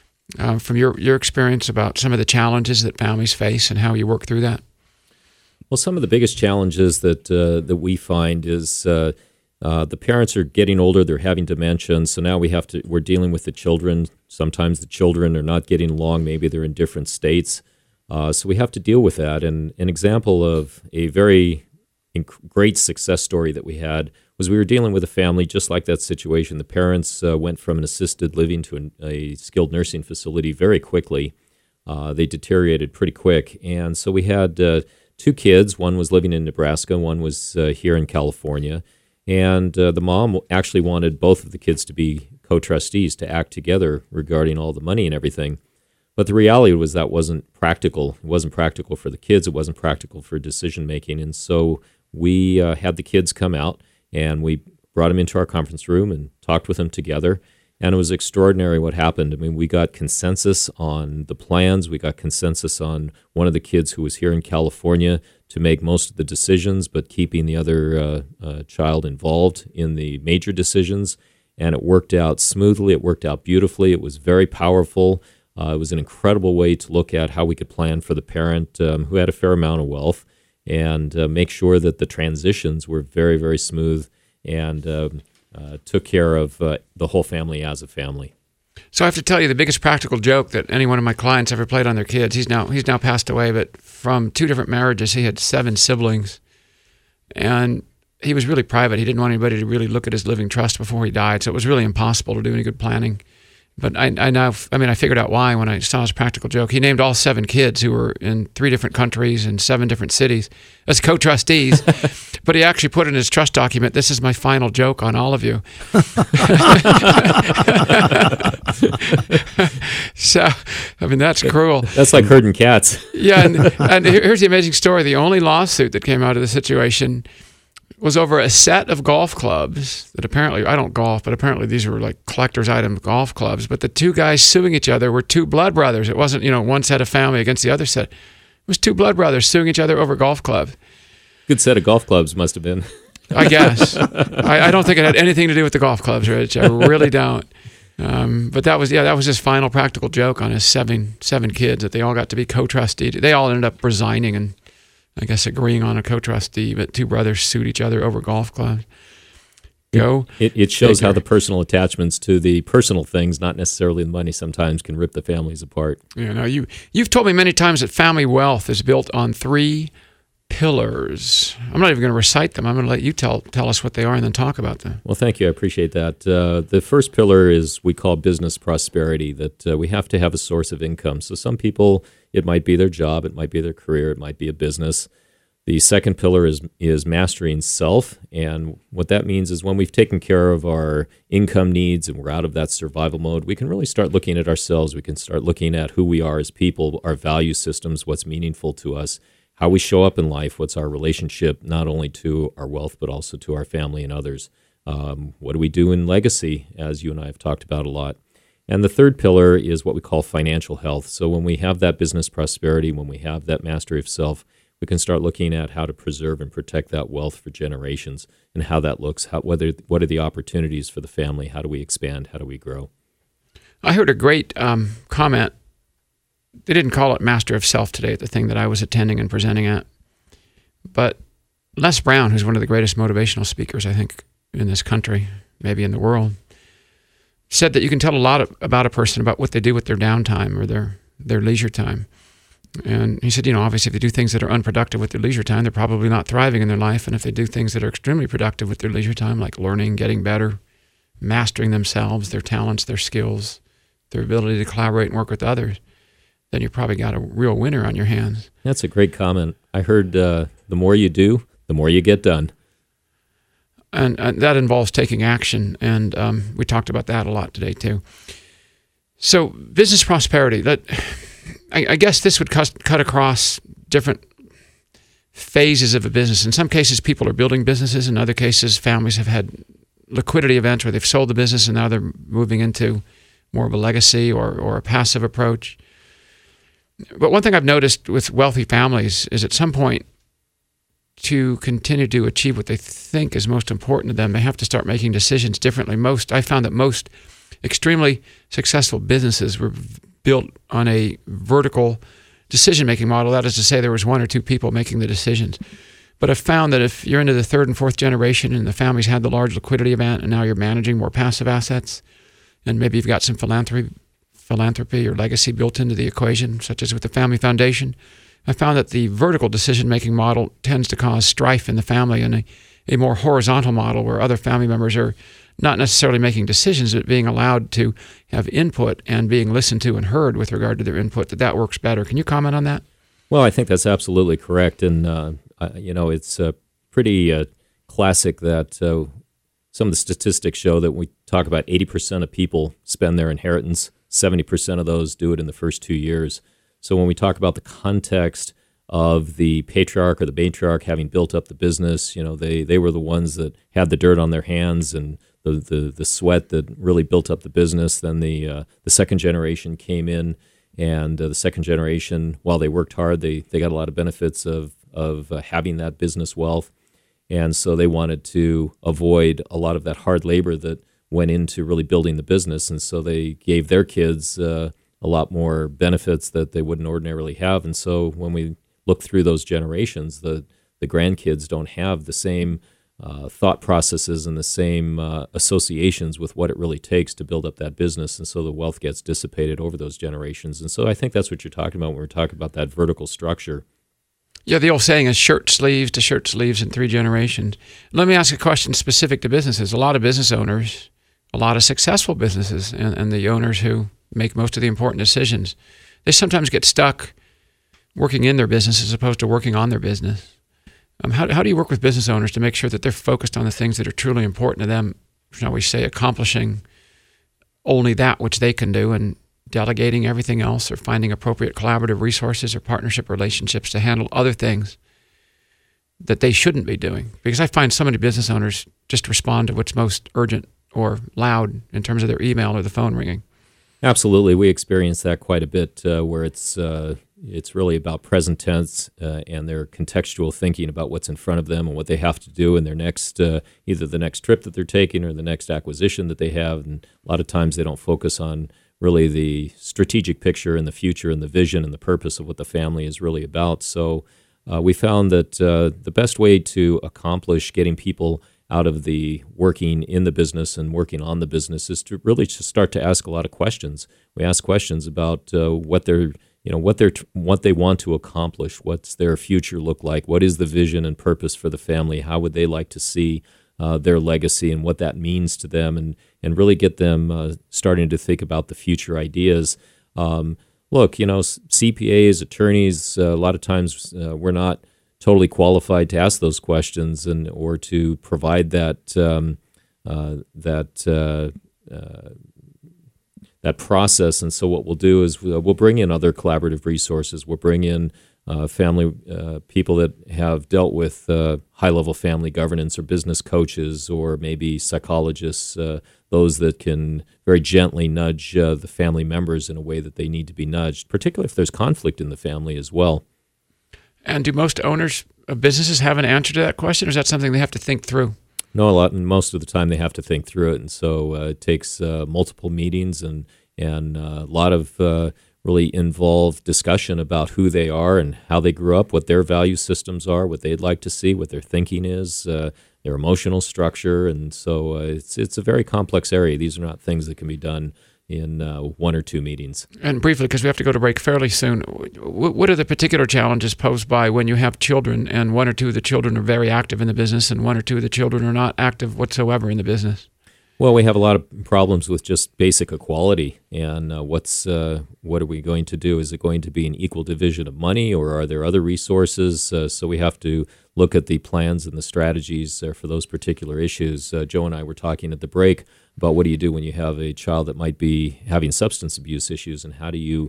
from your experience about some of the challenges that families face and how you work through that? Well, some of the biggest challenges that we find is the parents are getting older; they're having dementia, and so now we're dealing with the children. Sometimes the children are not getting along; maybe they're in different states, so we have to deal with that. And an example of a very great success story that we had was we were dealing with a family just like that situation. The parents went from an assisted living to a skilled nursing facility very quickly. They deteriorated pretty quick, and so we had 2 kids. One was living in Nebraska, one was here in California. And the mom actually wanted both of the kids to be co-trustees, to act together regarding all the money and everything. But the reality was that wasn't practical. It wasn't practical for the kids. It wasn't practical for decision-making. And so we had the kids come out, and we brought them into our conference room and talked with them together. And it was extraordinary what happened. I mean, we got consensus on the plans. We got consensus on one of the kids who was here in California to make most of the decisions, but keeping the other child involved in the major decisions. And it worked out smoothly. It worked out beautifully. It was very powerful. It was an incredible way to look at how we could plan for the parent who had a fair amount of wealth and make sure that the transitions were very, very smooth and took care of the whole family as a family. So I have to tell you the biggest practical joke that any one of my clients ever played on their kids. He's now passed away, but from 2 different marriages, he had 7 siblings, and he was really private. He didn't want anybody to really look at his living trust before he died, so it was really impossible to do any good planning. But I figured out why when I saw his practical joke. He named all 7 kids who were in 3 different countries and 7 different cities as co-trustees. But he actually put in his trust document, "This is my final joke on all of you." So, that's cruel. That's like herding cats. Yeah, and here's the amazing story. The only lawsuit that came out of the situation was over a set of golf clubs that apparently, I don't golf, but apparently these were like collector's item golf clubs. But the 2 guys suing each other were 2 blood brothers. It wasn't, one set of family against the other set. It was 2 blood brothers suing each other over golf clubs. Good set of golf clubs must have been. I guess. I don't think it had anything to do with the golf clubs, Rich. I really don't. But that was his final practical joke on his seven kids, that they all got to be co-trustees. They all ended up resigning and I guess agreeing on a co-trustee, but 2 brothers sued each other over golf clubs. It shows how the personal attachments to the personal things, not necessarily the money, sometimes can rip the families apart. You've told me many times that family wealth is built on 3 pillars. I'm not even going to recite them. I'm going to let you tell us what they are and then talk about them. Well, thank you. I appreciate that. The first pillar is we call business prosperity, that we have to have a source of income. So some people, it might be their job, it might be their career, it might be a business. The second pillar is mastering self, and what that means is when we've taken care of our income needs and we're out of that survival mode, we can really start looking at ourselves. We can start looking at who we are as people, our value systems, what's meaningful to us, how we show up in life, what's our relationship not only to our wealth but also to our family and others. What do we do in legacy, as you and I have talked about a lot. And the third pillar is what we call financial health. So when we have that business prosperity, when we have that mastery of self, we can start looking at how to preserve and protect that wealth for generations and how that looks, what are the opportunities for the family, how do we expand, how do we grow. I heard a great comment. They didn't call it Master of Self today at the thing that I was attending and presenting at. But Les Brown, who's one of the greatest motivational speakers, I think, in this country, maybe in the world, said that you can tell a lot about a person about what they do with their downtime or their leisure time. And he said, obviously if they do things that are unproductive with their leisure time, they're probably not thriving in their life. And if they do things that are extremely productive with their leisure time, like learning, getting better, mastering themselves, their talents, their skills, their ability to collaborate and work with others, then you probably got a real winner on your hands. That's a great comment. I heard the more you do, the more you get done. And that involves taking action, and we talked about that a lot today too. So business prosperity, I guess this would cut across different phases of a business. In some cases, people are building businesses. In other cases, families have had liquidity events where they've sold the business and now they're moving into more of a legacy or a passive approach. But one thing I've noticed with wealthy families is at some point, to continue to achieve what they think is most important to them, they have to start making decisions differently. I found that most extremely successful businesses were built on a vertical decision-making model. That is to say, there was one or two people making the decisions. But I've found that if you're into the third and fourth generation and the family's had the large liquidity event and now you're managing more passive assets, and maybe you've got some philanthropy or legacy built into the equation, such as with the family foundation, I found that the vertical decision-making model tends to cause strife in the family, and a more horizontal model where other family members are not necessarily making decisions, but being allowed to have input and being listened to and heard with regard to their input, that works better. Can you comment on that? Well, I think that's absolutely correct. And, it's pretty classic that some of the statistics show that we talk about 80% of people spend their inheritance, 70% of those do it in the first 2 years. So when we talk about the context of the patriarch or the matriarch having built up the business, they were the ones that had the dirt on their hands and the sweat that really built up the business. Then the second generation came in, and the second generation, while they worked hard, they got a lot of benefits of having that business wealth. And so they wanted to avoid a lot of that hard labor that went into really building the business. And so they gave their kids a lot more benefits that they wouldn't ordinarily have. And so when we look through those generations, the grandkids don't have the same thought processes and the same associations with what it really takes to build up that business. And so the wealth gets dissipated over those generations. And so I think that's what you're talking about when we're talking about that vertical structure. Yeah, the old saying is shirt sleeves to shirt sleeves in 3 generations. Let me ask a question specific to businesses. A lot of business owners, a lot of successful businesses, and the owners who make most of the important decisions, they sometimes get stuck working in their business as opposed to working on their business. How do you work with business owners to make sure that they're focused on the things that are truly important to them, shall we say, accomplishing only that which they can do and delegating everything else, or finding appropriate collaborative resources or partnership relationships to handle other things that they shouldn't be doing? Because I find so many business owners just respond to what's most urgent or loud in terms of their email or the phone ringing. Absolutely. We experience that quite a bit where it's really about present tense and their contextual thinking about what's in front of them and what they have to do in their next, either the next trip that they're taking or the next acquisition that they have. And a lot of times they don't focus on really the strategic picture and the future and the vision and the purpose of what the family is really about. So we found that the best way to accomplish getting people out of the working in the business and working on the business is to really just start to ask a lot of questions. We ask questions about what they want to accomplish. What's their future look like? What is the vision and purpose for the family? How would they like to see their legacy and what that means to them, and really get them starting to think about the future ideas. Look, CPAs, attorneys, a lot of times we're not totally qualified to ask those questions or to provide that process. And so what we'll do is we'll bring in other collaborative resources. We'll bring in family people that have dealt with high-level family governance, or business coaches, or maybe psychologists, those that can very gently nudge the family members in a way that they need to be nudged, particularly if there's conflict in the family as well. And do most owners of businesses have an answer to that question, or is that something they have to think through? No, most of the time they have to think through it, and so it takes multiple meetings and a lot of really involve discussion about who they are and how they grew up, what their value systems are, what they'd like to see, what their thinking is, their emotional structure. And so it's a very complex area. These are not things that can be done in 1 or 2 meetings. And briefly, because we have to go to break fairly soon, what are the particular challenges posed by when you have children and 1 or 2 of the children are very active in the business and 1 or 2 of the children are not active whatsoever in the business? Well, we have a lot of problems with just basic equality, and what are we going to do? Is it going to be an equal division of money, or are there other resources? So we have to look at the plans and the strategies for those particular issues. Joe and I were talking at the break about what do you do when you have a child that might be having substance abuse issues, and how do you,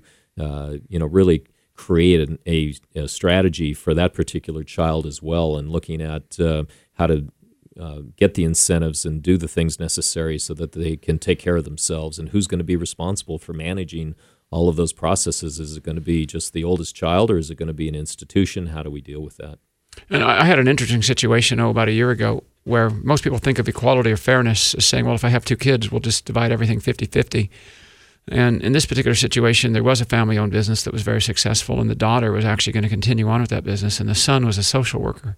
really create a strategy for that particular child as well, and looking at how to get the incentives and do the things necessary so that they can take care of themselves, and who's going to be responsible for managing all of those processes. Is it going to be just the oldest child, or is it going to be an institution? How do we deal with that? And I had an interesting situation about a year ago where most people think of equality or fairness as saying, well, if I have 2 kids, we'll just divide everything 50-50. And in this particular situation, there was a family-owned business that was very successful, and the daughter was actually going to continue on with that business, and the son was a social worker.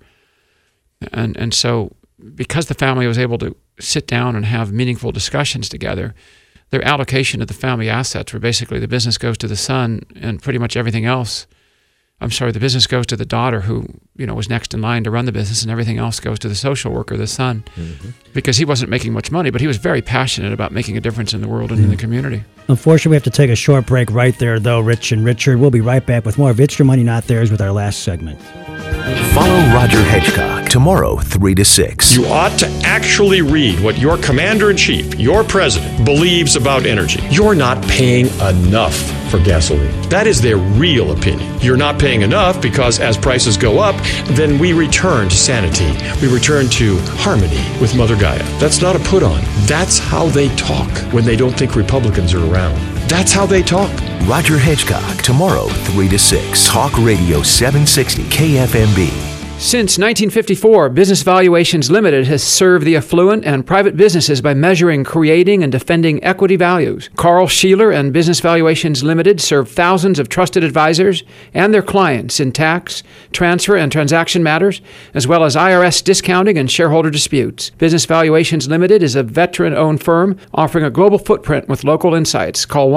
And so because the family was able to sit down and have meaningful discussions together, their allocation of the family assets were basically the business goes to the son and pretty much everything else. The business goes to the daughter who, was next in line to run the business, and everything else goes to the social worker, the son, because he wasn't making much money, but he was very passionate about making a difference in the world and in the community. Unfortunately, we have to take a short break right there, though, Rich and Richard. We'll be right back with more of It's Your Money, Not Theirs with our last segment. Follow Roger Hedgecock tomorrow, 3 to 6. You ought to actually read what your commander-in-chief, your president, believes about energy. You're not paying enough for gasoline. That is their real opinion. You're not paying enough because as prices go up, then we return to sanity. We return to harmony with Mother Gaia. That's not a put-on. That's how they talk when they don't think Republicans are around. That's how they talk. Roger Hedgecock, tomorrow, 3 to 6. Talk Radio 760 KFMB. Since 1954, Business Valuations Limited has served the affluent and private businesses by measuring, creating, and defending equity values. Carl Sheeler and Business Valuations Limited serve thousands of trusted advisors and their clients in tax, transfer, and transaction matters, as well as IRS discounting and shareholder disputes. Business Valuations Limited is a veteran-owned firm offering a global footprint with local insights. Call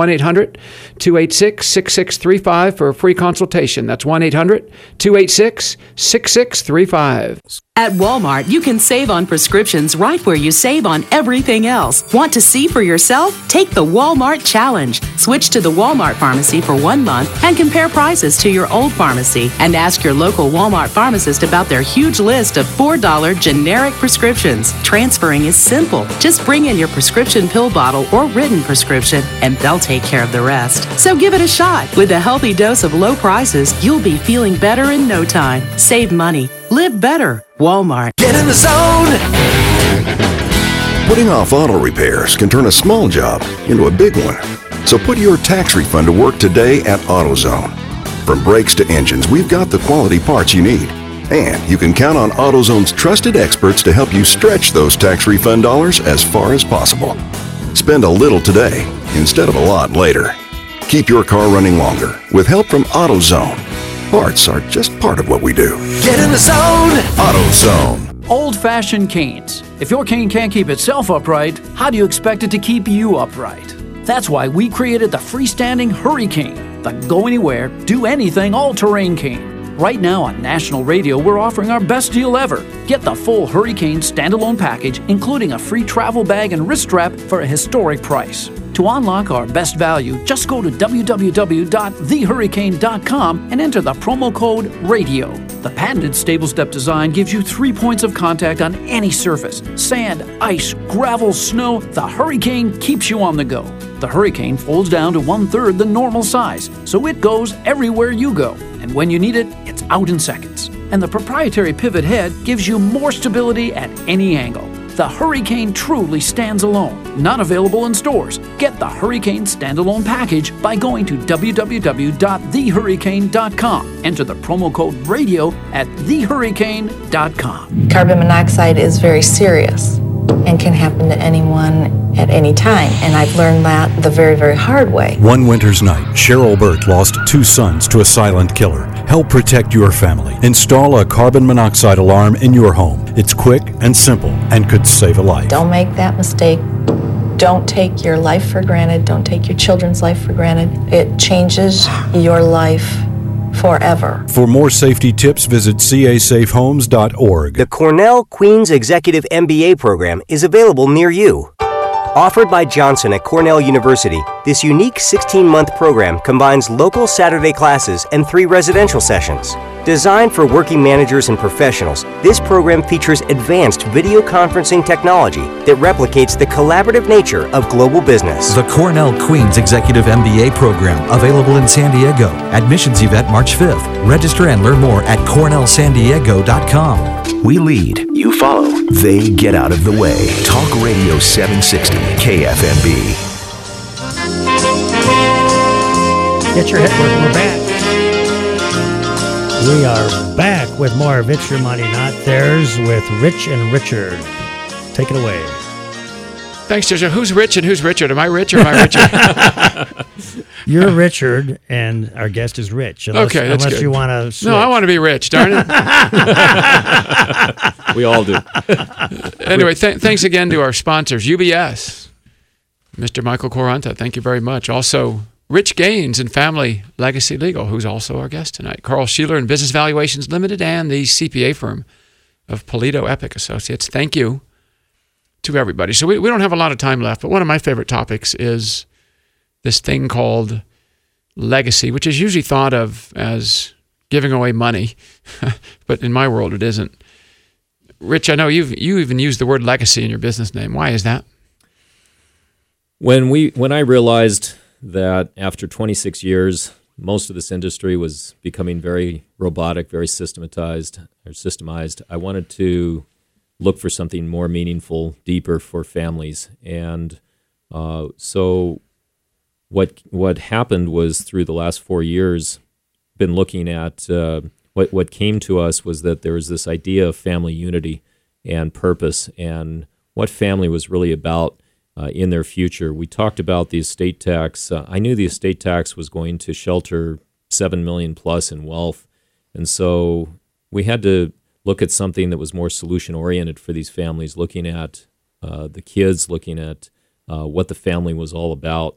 1-800-286-6635 for a free consultation. That's 1-800-286-6635. At Walmart, you can save on prescriptions right where you save on everything else. Want to see for yourself? Take the Walmart Challenge. Switch to the Walmart pharmacy for 1 month and compare prices to your old pharmacy. And ask your local Walmart pharmacist about their huge list of $4 generic prescriptions. Transferring is simple. Just bring in your prescription pill bottle or written prescription, and they'll take care of the rest. So give it a shot. With a healthy dose of low prices, you'll be feeling better in no time. Save money. Live better. Walmart. Get in the zone! Putting off auto repairs can turn a small job into a big one. So put your tax refund to work today at AutoZone. From brakes to engines, we've got the quality parts you need. And you can count on AutoZone's trusted experts to help you stretch those tax refund dollars as far as possible. Spend a little today instead of a lot later. Keep your car running longer with help from AutoZone. Parts are just part of what we do. Get in the zone! AutoZone. Old-fashioned canes. If your cane can't keep itself upright, how do you expect it to keep you upright? That's why we created the freestanding Hurricane, the go-anywhere, do-anything all-terrain cane. Right now on national radio, we're offering our best deal ever. Get the full Hurricane standalone package, including a free travel bag and wrist strap for a historic price. To unlock our best value, just go to www.thehurricane.com and enter the promo code RADIO. The patented stable step design gives you 3 points of contact on any surface. Sand, ice, gravel, snow, the Hurricane keeps you on the go. The Hurricane folds down to 1/3 the normal size, so it goes everywhere you go. And when you need it, it's out in seconds. And the proprietary pivot head gives you more stability at any angle. The Hurricane truly stands alone. Not available in stores. Get the Hurricane standalone package by going to www.thehurricane.com. Enter the promo code RADIO at thehurricane.com. Carbon monoxide is very serious. and can happen to anyone at any time. And I've learned that the very, very hard way. One winter's night, Cheryl Burt lost 2 sons to a silent killer. Help protect your family. Install a carbon monoxide alarm in your home. It's quick and simple and could save a life. Don't make that mistake. Don't take your life for granted. Don't take your children's life for granted. It changes your life forever. For more safety tips, visit casafehomes.org. The Cornell Queen's Executive MBA program is available near you. Offered by Johnson at Cornell University, this unique 16-month program combines local Saturday classes and 3 residential sessions. Designed for working managers and professionals, this program features advanced video conferencing technology that replicates the collaborative nature of global business. The Cornell Queen's Executive MBA program, available in San Diego. Admissions event March 5th. Register and learn more at cornellsandiego.com. We lead, you follow, they get out of the way. Talk Radio 760 KFMB. Get your head, we're back. We are back with more of It's Your Money, Not Theirs with Rich and Richard. Take it away. Thanks, Jojo. Who's Rich and who's Richard? Am I Rich or am I Richard? You're Richard, and our guest is Rich. Unless, okay, that's unless good. you want to switch. No, I want to be rich, darn it. We all do. Anyway, thanks again to our sponsors, UBS, Mr. Michael Quaranta, thank you very much. Also, Rich Gaines and Family Legacy Legal, who's also our guest tonight. Carl Sheeler and Business Valuations Limited, and the CPA firm of Polito Epic Associates. Thank you to everybody. So we don't have a lot of time left, but one of my favorite topics is this thing called legacy, which is usually thought of as giving away money, but in my world it isn't. Rich, I know you even used the word legacy in your business name. Why is that? When I realized that after 26 years, most of this industry was becoming very robotic, very systemized, I wanted to look for something more meaningful, deeper for families. And so what happened was, through the last 4 years, been looking at what came to us was that there was this idea of family unity and purpose and what family was really about in their future. We talked about the estate tax. I knew the estate tax was going to shelter $7 million plus in wealth. And so we had to look at something that was more solution-oriented for these families, looking at the kids, looking at what the family was all about.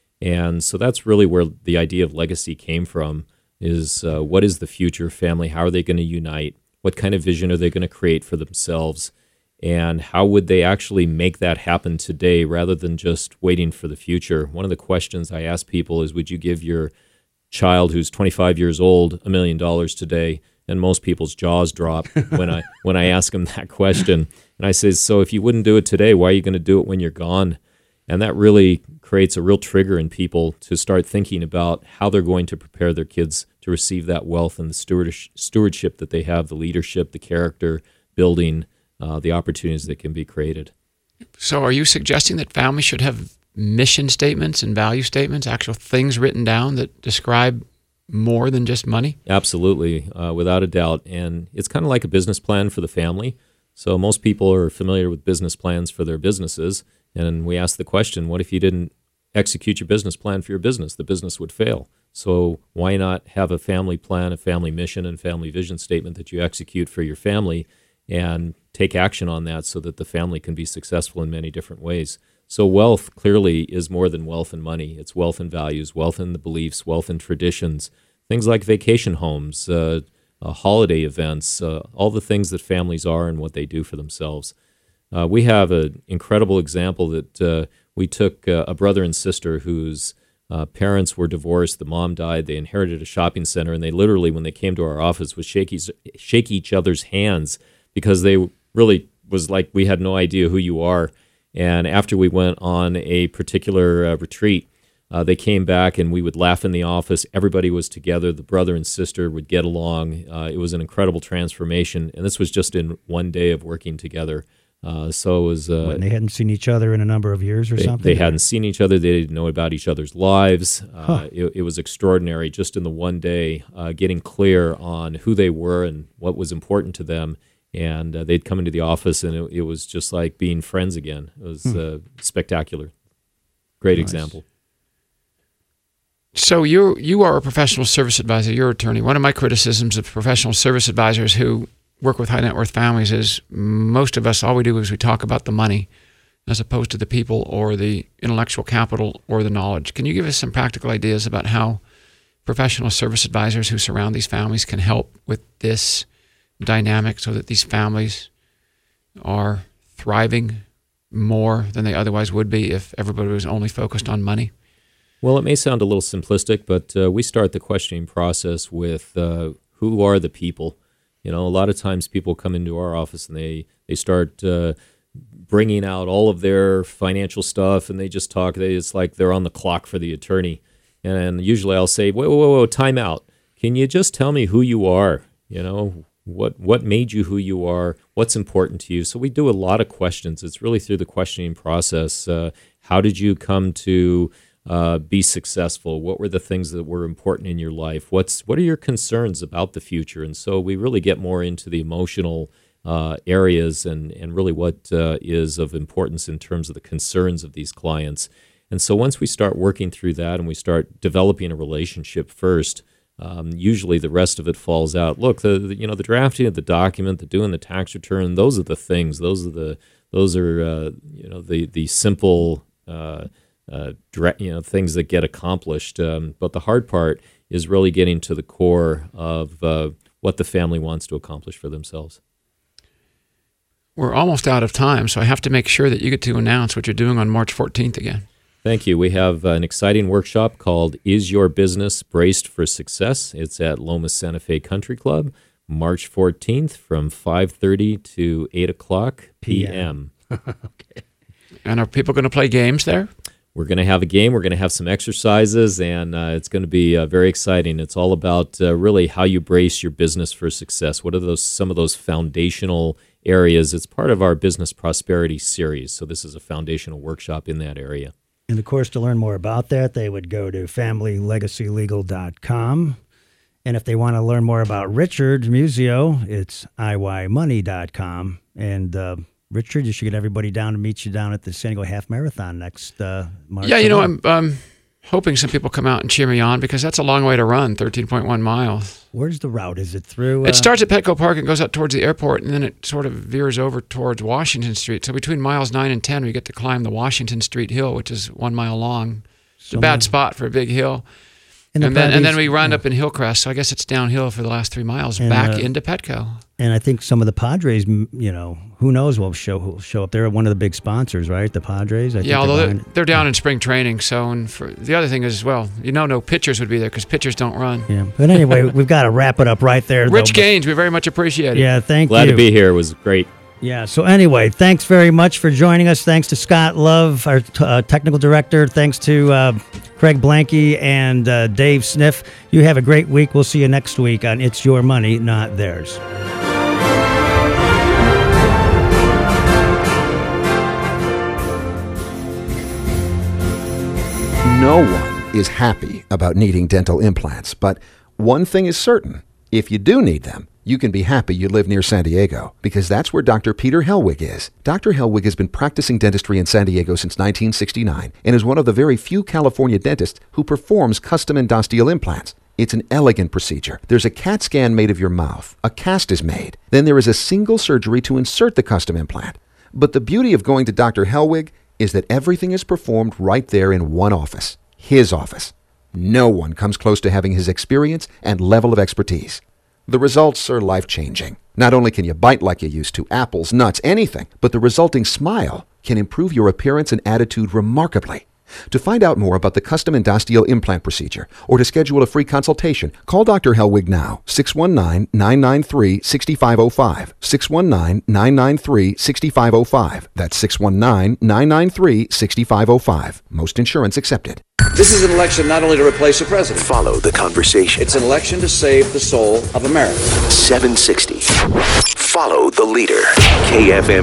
And so that's really where the idea of legacy came from, is what is the future family? How are they going to unite? What kind of vision are they going to create for themselves? And how would they actually make that happen today rather than just waiting for the future? One of the questions I ask people is, would you give your child who's 25 years old $1 million today? And most people's jaws drop when I ask them that question. And I say, so if you wouldn't do it today, why are you going to do it when you're gone? And that really creates a real trigger in people to start thinking about how they're going to prepare their kids to receive that wealth and the stewardship that they have, the leadership, the character building, the opportunities that can be created. So are you suggesting that families should have mission statements and value statements, actual things written down that describe more than just money? Absolutely, without a doubt. And it's kind of like a business plan for the family. So most people are familiar with business plans for their businesses. And we ask the question, what if you didn't execute your business plan for your business? The business would fail. So why not have a family plan, a family mission, and family vision statement that you execute for your family and take action on that so that the family can be successful in many different ways? So wealth clearly is more than wealth and money. It's wealth and values, wealth and the beliefs, wealth and traditions, things like vacation homes, holiday events, all the things that families are and what they do for themselves. We have an incredible example that we took a brother and sister whose parents were divorced. The mom died. They inherited a shopping center, and they literally, when they came to our office, would shake each other's hands because they really was like, we had no idea who you are. And after we went on a particular retreat, they came back and we would laugh in the office. Everybody was together. The brother and sister would get along. It was an incredible transformation. And this was just in one day of working together. So it was. When they hadn't seen each other in a number of years or something? They hadn't seen each other. They didn't know about each other's lives. It was extraordinary just in the one day, getting clear on who they were and what was important to them, And they'd come into the office, and it was just like being friends again. It was spectacular. Great example. So you are a professional service advisor. You're an attorney. One of my criticisms of professional service advisors who work with high net worth families is most of us, all we do is we talk about the money as opposed to the people or the intellectual capital or the knowledge. Can you give us some practical ideas about how professional service advisors who surround these families can help with this dynamic so that these families are thriving more than they otherwise would be if everybody was only focused on money? Well, it may sound a little simplistic, but we start the questioning process with who are the people? A lot of times people come into our office and they start bringing out all of their financial stuff, and they just talk. It's like they're on the clock for the attorney. And usually I'll say, whoa, time out. Can you just tell me who you are? What made you who you are? What's important to you? So we do a lot of questions. It's really through the questioning process. How did you come to be successful? What were the things that were important in your life? What are your concerns about the future? And so we really get more into the emotional areas and really what is of importance in terms of the concerns of these clients. And so once we start working through that and we start developing a relationship first, usually the rest of it falls out. Look, the drafting of the document, the doing the tax return, those are the things. Those are the simple things that get accomplished. But the hard part is really getting to the core of what the family wants to accomplish for themselves. We're almost out of time, so I have to make sure that you get to announce what you're doing on March 14th again. Thank you. We have an exciting workshop called Is Your Business Braced for Success? It's at Loma Santa Fe Country Club, March 14th from 5:30 to 8 o'clock p.m. Okay. And are people going to play games there? We're going to have a game. We're going to have some exercises, and it's going to be very exciting. It's all about really how you brace your business for success. What are some of those foundational areas? It's part of our Business Prosperity series, so this is a foundational workshop in that area. And, of course, to learn more about that, they would go to familylegacylegal.com. And if they want to learn more about Richard Muzio, it's iymoney.com. And, Richard, you should get everybody down to meet you down at the San Diego Half Marathon next March. Yeah, I'm hoping some people come out and cheer me on because that's a long way to run, 13.1 miles. Where's the route? Is it through? It starts at Petco Park and goes up towards the airport, and then it sort of veers over towards Washington Street. So between miles 9 and 10, we get to climb the Washington Street Hill, which is 1 mile long. It's a bad spot for a big hill. And then we run up in Hillcrest, so I guess it's downhill for the last 3 miles back into Petco. And I think some of the Padres, who knows will show up. They're one of the big sponsors, right? The Padres. Although they're down in spring training. So, and the other thing is, no pitchers would be there because pitchers don't run. Yeah, but anyway, we've got to wrap it up right there. Rich Gaines, we very much appreciate it. Yeah, thank you. Glad to be here. It was great. Yeah, so anyway, thanks very much for joining us. Thanks to Scott Love, our technical director. Thanks to Craig Blanke and Dave Sniff. You have a great week. We'll see you next week on It's Your Money, Not Theirs. No one is happy about needing dental implants, but one thing is certain. If you do need them, you can be happy you live near San Diego, because that's where Dr. Peter Hellwig is. Dr. Hellwig has been practicing dentistry in San Diego since 1969 and is one of the very few California dentists who performs custom endosteel implants. It's an elegant procedure. There's a CAT scan made of your mouth. A cast is made. Then there is a single surgery to insert the custom implant. But the beauty of going to Dr. Hellwig is that everything is performed right there in one office, his office. No one comes close to having his experience and level of expertise. The results are life-changing. Not only can you bite like you used to, apples, nuts, anything, but the resulting smile can improve your appearance and attitude remarkably. To find out more about the custom endosteel implant procedure or to schedule a free consultation, call Dr. Hellwig now, 619-993-6505, 619-993-6505. That's 619-993-6505. Most insurance accepted. This is an election not only to replace a president. Follow the conversation. It's an election to save the soul of America. 760. Follow the leader. KFM.